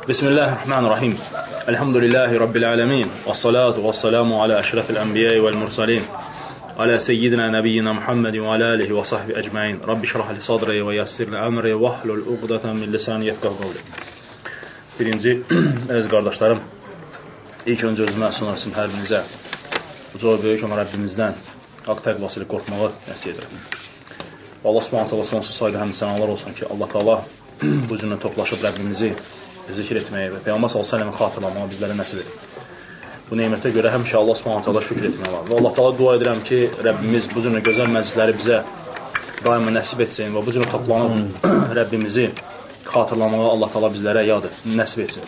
Bismillahirrahmanirrahim. Elhamdülillahi Rabbil alemin. Vessalatu vesselamu ala eşrefil enbiyai vel mursalin. Ala seyyidina nebiyyina Muhammedin ve ala alihi ve sahbihi ecmain. Rabbi şrah li sadri ve yassir li emri ve hlul uqdatan min lisani yefqahu qawli. Birinci, əziz qardaşlarım, ilk öncə özümə sunarsın hər birinizə uca böyük olan Rabbimizdən haqq təqvası ilə qorxmağı nəsiyyət edirəm. Allah Subhanahu taala sonsuz sayda həmd sənalar olsun ki, Allah Taala bu cürlə toplaşıb Rəbbimizi zikr etməyə və Peyğəmbər sallallahu əleyhi və səlləm xatırlamağı bizlərə nəsib edir. Bu nemətə görə həmişə Allah Subhanahu taala şükür etmək var. Və Allah Taala dua edirəm ki, Rəbbimiz bu cürlə gözəl məclisləri bizə daima nəsib etsin və bu cürlə toplanıb Rəbbimizi xatırlamağı Allah Taala bizlərə nəsib etsin.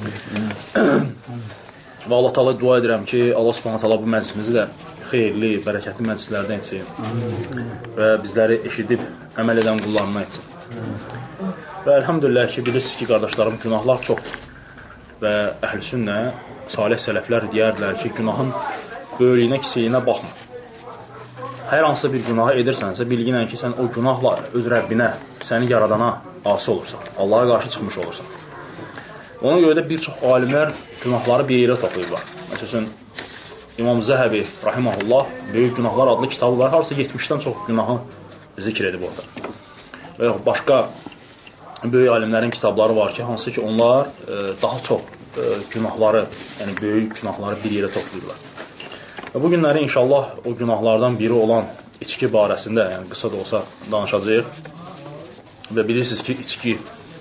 Və Allah Taala dua edirəm ki, Allah Subhanahu taala bu məclisimizi də xeyirli, bərəkətli məclislərdən etsin və bizləri eşidib əməl edən qullarından etsin. Və elhamdülillah ki, bilirsiniz ki, qardaşlarım, günahlar çoxdur. Və əhl-i sünnə, salih sələflər deyərdilər ki, günahın böyüklüyünə, kiçiliyinə baxma. Hər hansısa bir günahı edirsənsə, bilginən ki, sən o günahla öz Rəbbinə, səni yaradana asi olursan, Allaha qarşı çıxmış olursan. Ona görə də bir çox alimlər günahları bir yerə toplayırlar. Məsələn, İmam Zəhəbi, rahiməhullah, Böyük Günahlar adlı kitabı var, harasa 70-dən çox günahı zikr edib orada. Və yox, başqa böyük alimlərin kitabları var ki, hansı ki, onlar daha çox günahları, yəni böyük günahları bir yerə toplayırlar. Və bu günləri inşallah o günahlardan biri olan içki barəsində, yəni qısa da olsa danışacağıq. Və bilirsiniz ki, içki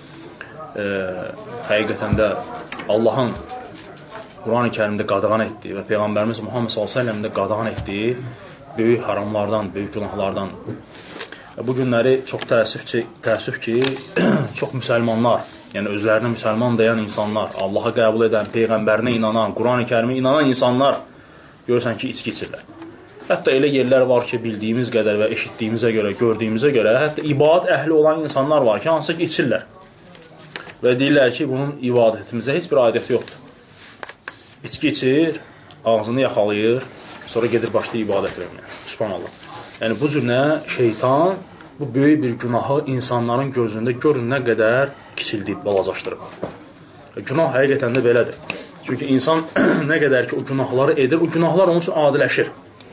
həqiqətən də Allahın Quran-ı Kərimdə qadağan etdiyi və Peyğəmbərimiz Muhammed s.ə.v də qadağan etdiyi böyük haramlardan, böyük günahlardan. Bu günləri çox təəssüf ki, çox müsəlmanlar, yəni özlərinə müsəlman deyən insanlar, Allaha qəbul edən, Peyğəmbərinə inanan, Quran-ı Kərimə inanan insanlar görürsən ki, içki içirlər. Hətta elə yerlər var ki, bildiyimiz qədər və eşitdiyimizə görə, gördüyümüzə görə, hətta ibadət əhli olan insanlar var ki, hansı ki, içirlər. Və deyirlər ki, bunun ibadətimizə heç bir aidiyyəti yoxdur. İçki içir, ağzını yaxalayır, sonra gedir başlayır ibadət verməyə. Subhanallah. Yəni bu cür nə şeytan bu böyük bir günahı insanların gözündə görün nə qədər kiçildib, balacaşdırıb. Günah həqiqətən də belədir. Çünki insan nə qədər ki o günahları edir, o günahlar onun üçün adiləşir.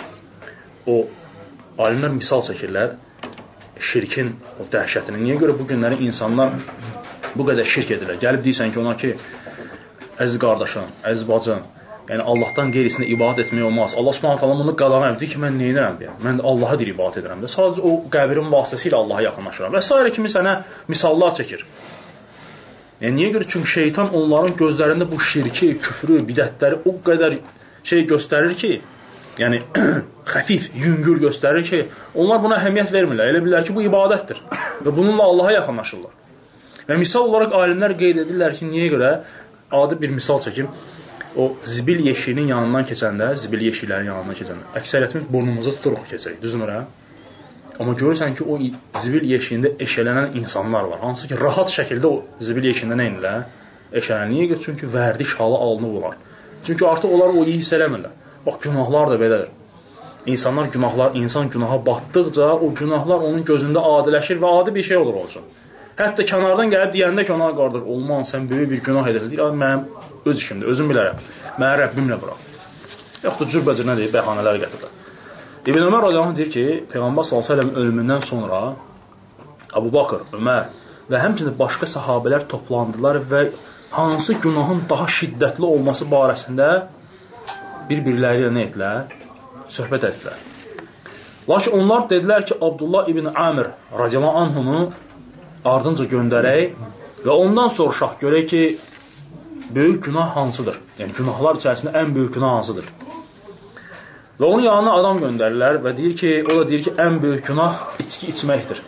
O alimlər misal çəkirlər şirkin o dəhşətini. Niyə görə bu günləri insanlar bu qədər şirk edirlər? Gəlib deyirsən ki, ona ki, əziz qardaşım, əziz bacım, yəni Allahdan qeyrisinə ibadət etmək olmaz. Allah Subhanahu taala bunu qadağan etdi ki, mən nə edirəm deyə. Mən də Allaha deyil ibadət edirəm də. Sadəcə o qəbrin vasitəsilə Allaha yaxınlaşıram. Və s. kimi sənə misallar çəkir. Yəni niyə görə? Çünki şeytan onların gözlərində bu şirki, küfrü, bidətləri o qədər şey göstərir ki, yəni xəfif, yüngül göstərir ki, onlar buna əhəmiyyət vermirlər. Elə bilirlər ki, bu ibadətdir və bununla Allaha yaxınlaşırlar. Və misal olaraq alimlər qeyd edirlər ki, niyə görə? Adi bir misal çəkim. O zibil yeşiyinin yanından keçəndə, zibil yeşiklərin yanından keçəndə, əksəriyyətimiz burnumuza tuturuq keçirik, düzdür? Amma görürsən ki, o zibil yeşiyində eşələnən insanlar var. Hansı ki, rahat şəkildə o zibil yeşiyində nə inirlər? Eşələnir. Niyə? Çünki vərdiş halı alınıb olar. Çünki artıq onlar o iyi hiss eləmirlər. Bax, günahlar da belədir. İnsan günaha batdıqca o günahlar onun gözündə adiləşir və adi bir şey olur olsun. Hətta kənardan gəlib deyəndə ki, ona qardaş, olmaz, sən böyük bir günah edirsən. Deyir, mənim öz işimdir, özüm bilərəm. Mənə Rəbbimlə bıraq. Yoxdur, cürbəcür nə deyir, bəhanələr gətirirlər. İbn Ömər radiyallahu anh deyir ki, Peyğəmbər s.ə.v ölümündən sonra Əbu Bakır, Ömər və həmçinin başqa sahabələr toplandılar və hansı günahın daha şiddətli olması barəsində bir-birləri ilə nə etdilər? Söhbət etdilər. Lakin onlar dedilər ki, Abdullah ibn Amir radiyallahu anhunu ardınca göndərək və ondan soruşaq görək ki, böyük günah hansıdır? Yəni, günahlar içərisində ən böyük günah hansıdır? Və onun yanına adam göndərirlər və deyir ki, o da deyir ki, ən böyük günah içki içməkdir.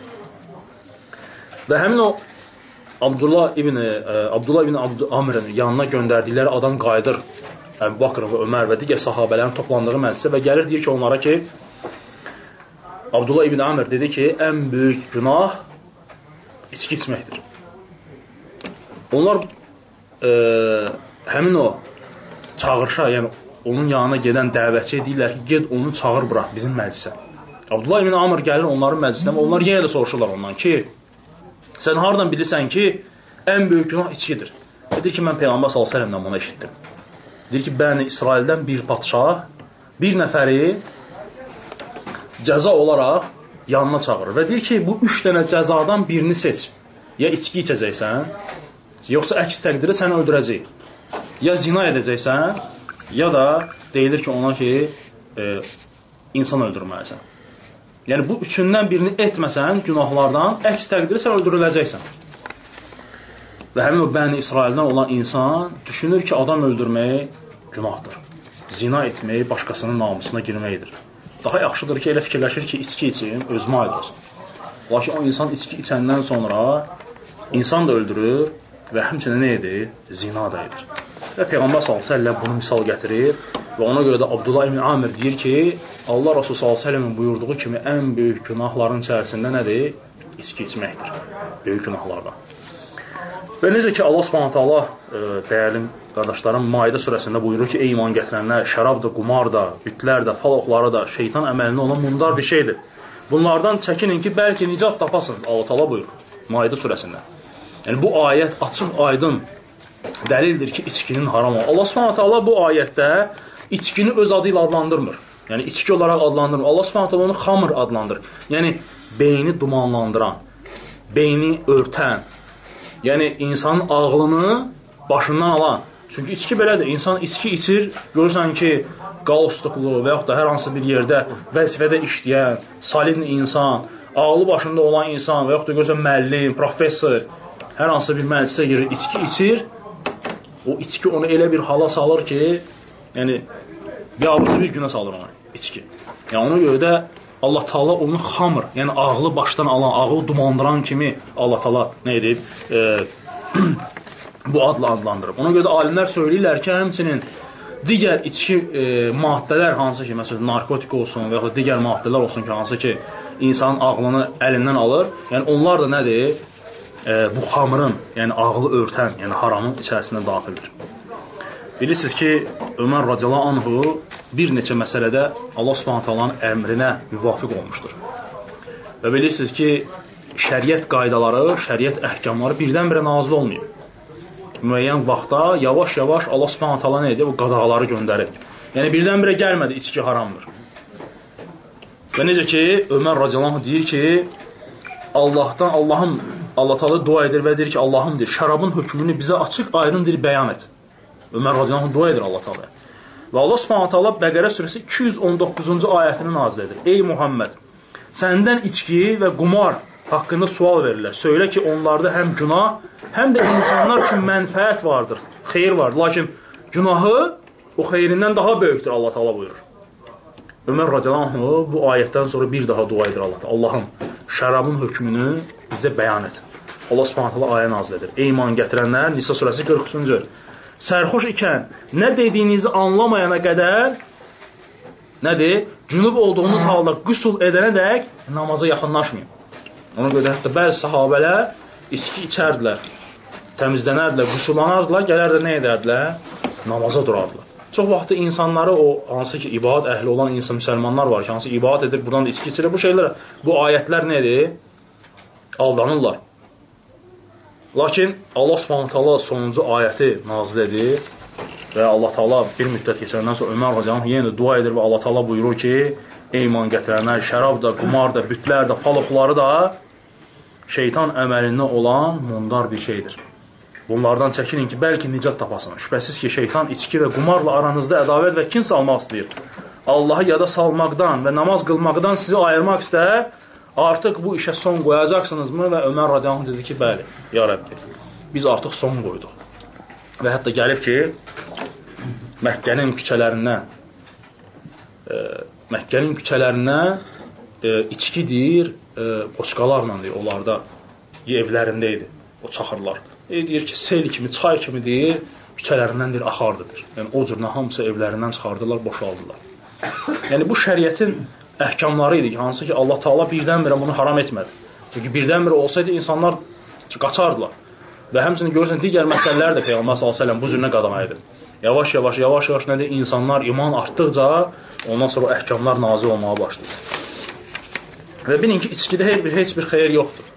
Və həmin o Abdullah ibn Amirin yanına göndərdikləri adam qayıdır Əbu Bakır və Ömər və digər sahabələrin toplandığı məclisə və gəlir deyir ki, onlara ki, Abdullah ibn Amir dedi ki, ən böyük günah içki içməkdir. Onlar həmin o çağırışa, yəni onun yanına gedən dəvətçiyə deyirlər ki, ged onu çağır bıraq bizim məclisə. Abdullah ibn Amir gəlir onların məclisinə və onlar yenə də soruşurlar ondan ki, sən hardan bilirsən ki, ən böyük günah içkidir? Deyir ki, mən Peyğəmbər s.ə.v-dən bunu eşitdim. Deyir ki, Bəni İsraildən bir padşah bir nəfəri cəza olaraq yanına çağırır və deyir ki, bu 3 dənə cəzadan birini seç. Ya içki içəcəksən, yoxsa əks təqdirdə səni öldürəcək. Ya zina edəcəksən, ya da deyilir ki, ona ki, insan öldürməlisən. Yəni, bu üçündən birini etməsən günahlardan, əks təqdirdə sən öldürüləcəksən. Və həmin o Bəni İsraildən olan insan düşünür ki, adam öldürmək günahdır. Zina etmək başqasının namusuna girməkdir. Daha yaxşıdır ki, elə fikirləşir ki, içki içim, özümə aid olsun. Lakin o insan içki içəndən sonra insan da öldürür və həmçinin nə edir? Zina da edir. Və Peyğəmbər s.ə.v bunu misal gətirir və ona görə də Abdullah ibn Amir deyir ki, Allah Rasulü s.ə.v-in buyurduğu kimi ən böyük günahların içərisində nədir? İçki içməkdir. Böyük günahlardan. Və necə ki, Allah s.ə.v dəyərli qardaşlarım Maidə surəsində buyurur ki, ey iman gətirənlər, şərab da, qumar da, bütlər də, fal oxları da, şeytan əməlində olan mundar bir şeydir. Bunlardan çəkinin ki, bəlkə nicat tapasınız, Allah Teala buyurur Maidə surəsində. Yəni, bu ayət açıq, aydın dəlildir ki, içkinin haram olur. Allah s.ə.v bu ayətdə içkini öz adı ilə adlandırmır. Yəni, içki olaraq adlandırmır. Allah s.ə.v onu xamr adlandırır. Yəni, beyni dumanlandıran, beyni örtən, yəni, insanın ağlını başından alan. Çünki içki belədir. İnsan içki içir, görürsən ki, qaustuklu və yaxud da hər hansı bir yerdə vəzifədə işləyən, salin insan, ağlı başında olan insan və yaxud da görürsən müəllim, professor, hər hansı bir məclisə girir, içki içir, o içki onu elə bir hala salır ki, yəni, biabırcı bir günə salır onu, içki. Yəni, ona görə də Allah Taala onu xamr, yəni ağlı başdan alan, ağlı dumandıran kimi Allah Taala nə edib? Bu adla adlandırıb. Ona görə də alimlər söyləyirlər ki, həmçinin digər içki maddələr hansı ki, məsələn, narkotik olsun və ya digər maddələr olsun ki, hansı ki, insanın ağlını əlindən alır, yəni onlar da nədir? Bu xamrın, yəni ağlı örtən, yəni haramın içərisində daxildir. Bilirsiniz ki, Ömər radiyallahu anhu bir neçə məsələdə Allah subhanətəlanın əmrinə müvafiq olmuşdur. Və bilirsiniz ki, şəriət qaydaları, şəriət əhkamları birdən-birə nazil olmuyor. Müəyyən vaxtda yavaş-yavaş Allah subhanətəala nə edir? Bu qadağaları göndərir. Yəni, birdən-birə gəlmədi, içki haramdır. Və necə ki, Ömər radiyallahu anh deyir ki, Allah Teala dua edir və deyir ki, Allahım deyir, şərabın hökmünü bizə açıq, aydın deyir, bəyan et. Ömər radiyallahu anh dua edir Allah Teala. Və Allah subhanətəala Bəqərə surəsi 219-cu ayətini nazil edir. Ey Muhammed, səndən içki və qumar haqqında sual verirlər. Söylə ki, onlarda həm günah, həm də insanlar üçün mənfəət vardır, xeyir vardır. Lakin günahı o xeyrindən daha böyükdür, Allah Teala buyurur. Ömər radiyallahu anh bu ayətdən sonra bir daha dua edir Allah Teala. Allahım, şərabın hökmünü bizə bəyan et. Allah subhanətələ ayə nazil edir. Ey iman gətirənlər, Nisa surəsi 43-cü. Sərxoş ikən, nə dediyinizi anlamayana qədər, nədir? Cünub olduğunuz halda qüsul edənədək namaza yaxınlaşmayın. Ona görə hətta bəzi sahabələr içki içərdilər, təmizlənərdilər, qüsullanardılar, gələrdə nə edərdilər? Namaza durardılar. Çox vaxtı insanları o hansı ki ibadət əhli olan insan, müsəlmanlar var ki, hansı ibadət edir, buradan da içki içirir. Bu şeylər, bu ayətlər nədir? Aldanırlar. Lakin Allah subhanətəala sonuncu ayəti nazil edir və Allah Teala bir müddət keçəndən sonra Ömər radiyallahu anh yenə də dua edir və Allah Teala buyurur ki, ey iman gətirənlər, şərab da, qumar da, bütlər də, faloxları da şeytan əməlində olan mundar bir şeydir. Bunlardan çəkinin ki, bəlkə nicat tapasın. Şübhəsiz ki, şeytan içki və qumarla aranızda ədavət və kin salmaq istəyir. Allahı yada salmaqdan və namaz qılmaqdan sizi ayırmaq istər. Artıq bu işə son qoyacaqsınızmı? Və Ömər radiyallahu anh dedi ki, bəli, ya Rəbbi, biz artıq son qoyduq. Və hətta gəlib ki, Məkkənin küçələrindən içki deyir, qoçqalarla deyir, onlarda evlərində idi, o çaxırlar. Deyir ki, sel kimi, çay kimi deyir, küçələrindən deyir, axardıdır. Yəni, o cürlə hamısı evlərindən çıxardılar, boşaldılar. Yəni, bu şəriətin əhkamları idi ki, hansı ki, Allah Teala birdən-birə bunu haram etmədi. Çünki birdən-birə olsaydı, insanlar qaçardılar. Və həmçinin görürsən, digər məsələlər də Peyğəmbər s.ə.v bu cürünə qadağan edir. Yavaş-yavaş nədir? İnsanlar iman artdıqca, ondan sonra əhkamlar nazil olmağa başlayır. Və bilin ki, içkidə heç bir xeyir yoxdur.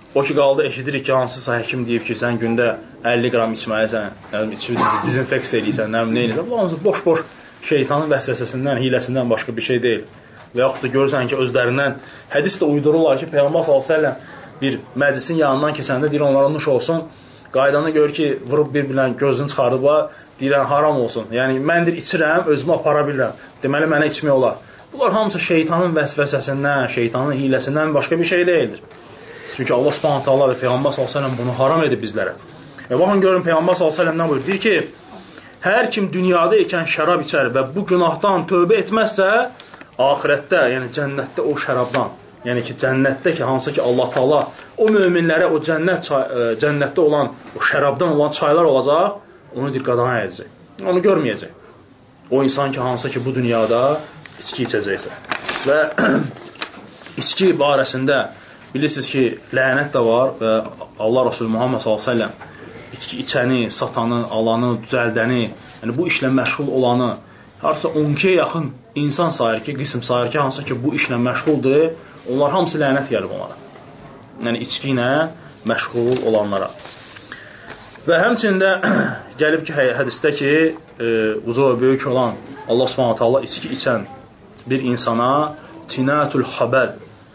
O ki qaldı eşidirik ki, hansısa həkim deyib ki, sən gündə 50 qram içməlisən, dezinfeksiya eləyirsən, nə eləyirsən. Bu hamısı boş-boş şeytanın vəsvəsəsindən, hiləsindən başqa bir şey deyil. Və yaxud da görürsən ki, özlərindən hədis də uydururlar ki, Peyğəmbər s.ə.v bir məclisin yanından keçəndə deyir, onlara nuş olsun. Qaydanda görür ki, vurub bir-birlə gözünü çıxarıblar, deyirən haram olsun. Yəni, mən içirəm, özümü apara bilirəm. Deməli, mənə içmək olar. Bunlar hamısı şeytanın vəsvəsəsindən, şeytanın hiləsindən başqa bir şey deyildir. Çünki Allah Subhanahu taala və Peyğəmbər s.ə.v bunu haram edib bizlərə. Və baxın, görün, Peyğəmbər s.ə.v nə buyurur? Deyir ki, hər kim dünyada ikən şərab içər və bu günahdan tövbə etməzsə, axirətdə, yəni cənnətdə o şərabdan, yəni ki, cənnətdə ki, hansı ki, Allah taala o möminlərə o cənnətdə olan, o şərabdan olan çaylar olacaq, onu deyir, qadağan edəcək. Onu görməyəcək. O insan ki, hansı ki, bu dünyada içki içəcəksə. Və içki barəsində bilirsiniz ki, lənət də var və Allah Resulü Muhammed s.ə.v içki içəni, satanı, alanı, düzəldəni, yəni bu işlə məşğul olanı, harasa 12-yə yaxın insan sayır ki, qism sayır ki, hansı ki, bu işlə məşğuldur, onlar hamısı lənət gəlib onlara. Yəni, içki ilə məşğul olanlara. Və həmçində gəlib ki, hədisdə ki, uca və böyük olan Allah s.ə.v içki içən bir insana tinətul xabəl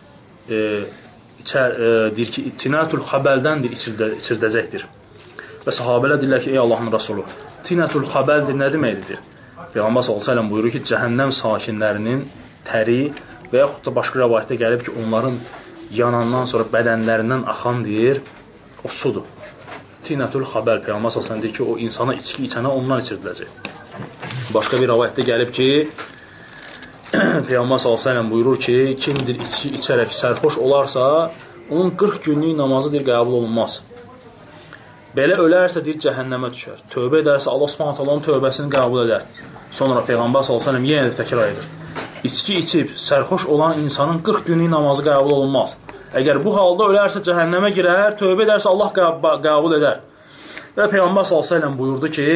deyir ki, tinətul xəbəldən içirdəcəkdir. Və sahabələr deyirlər ki, ey Allahın Rasulü, tinətul xəbəldir, nə deməkdir? Peyğəmbər s.ə.v buyurur ki, cəhənnəm sakinlərinin təri və yaxud da başqa rəvayətdə gəlib ki, onların yanandan sonra bədənlərindən axan deyir, o sudur. Tinətul xəbəl, Peyğəmbər s.ə.v deyir ki, o insana içki içənə ondan içirdiləcək. Başqa bir rəvayətdə gəlib ki, Peyğəmbər s.ə.v buyurur ki, kimdir içki içərək sərxoş olarsa, onun 40 günlük namazı deyir, qəbul olunmaz. Belə ölərsə, deyir, cəhənnəmə düşər. Tövbə edərsə, Allah s.ə.v tövbəsini qəbul edər. Sonra Peyğəmbər s.ə.v yenə də təkrar edir. İçki içib sərxoş olan insanın 40 günlük namazı qəbul olunmaz. Əgər bu halda ölərsə, cəhənnəmə girər, tövbə edərsə, Allah qəbul edər. Və Peyğəmbər s.ə.v buyurdu ki,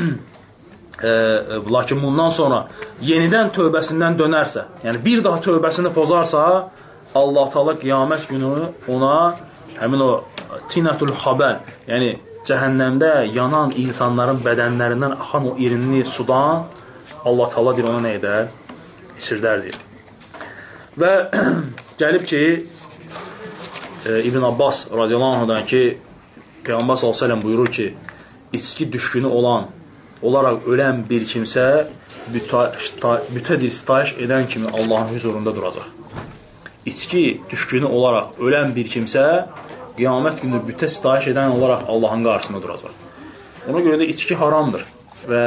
lakin bundan sonra yenidən tövbəsindən dönərsə, yəni bir daha tövbəsini pozarsa, Allah Taala qiyamət günü ona həmin o tinətul xabəl, yəni cəhənnəmdə yanan insanların bədənlərindən axan o irinli sudan Allah Taala deyir, ona nə edər? İçirdər deyir. Və gəlib ki, İbn Abbas radiyallahu anhudan ki, Peyğəmbər s.ə.v buyurur ki, içki düşkünü olaraq ölən bir kimsə bütədir sitayiş edən kimi Allahın huzurunda duracaq. İçki düşkünü olaraq ölən bir kimsə qiyamət günü bütə sitayiş edən olaraq Allahın qarşısında duracaq. Ona görə də içki haramdır. Və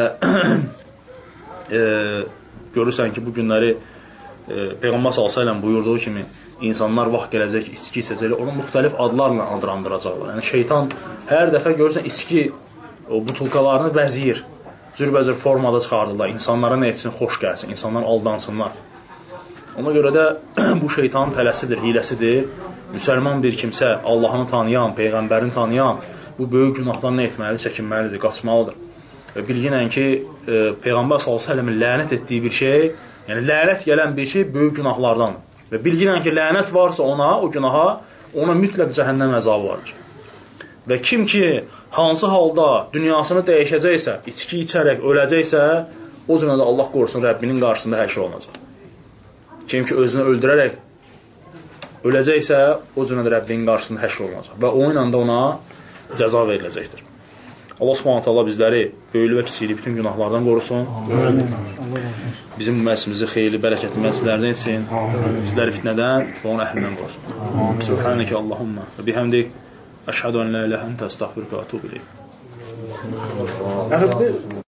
görürsən ki, bu günləri Peyğəmbər s.ə.v buyurduğu kimi insanlar vaxt gələcək, içki içəcəklər, onu müxtəlif adlarla adlandıracaqlar. Yəni şeytan hər dəfə görürsən içki o butulkalarını vəziyir. Cürbəcür formada çıxardırlar. İnsanlara nə etsin, xoş gəlsin, insanlar aldansınlar. Ona görə də bu şeytanın tələsidir, hiləsidir. Müsəlman bir kimsə, Allahını tanıyan, Peyğəmbərini tanıyan, bu böyük günahdan nə etməlidir, çəkinməlidir, qaçmalıdır. Və bilginən ki, Peyğəmbər s.ə.v lənət etdiyi bir şey, yəni lənət gələn bir şey böyük günahlardandır. Və bilginən ki, lənət varsa ona, o günaha, ona mütləq cəhənnəm əzabı vardır. Və kim ki, hansı halda dünyasını dəyişəcəksə, içki içərək öləcəksə, o cümlə də Allah qorusun, Rəbbinin qarşısında həşr olunacaq. Kim ki, özünü öldürərək öləcəksə, o cümlə də Rəbbinin qarşısında həşr olunacaq. Və o ilə də ona cəza veriləcəkdir. Allah Subhanahu taala bizləri böyüklü və kiçikli bütün günahlardan qorusun. Bizim məclisimizi xeyirli, bərəkətli məclislərdən etsin. Bizləri fitnədən və onun əhlindən qorusun. Subhanəkə Allahumma və bihamdik əşhədu ən la ilahə ente estağfiruke və etûbu ileyk.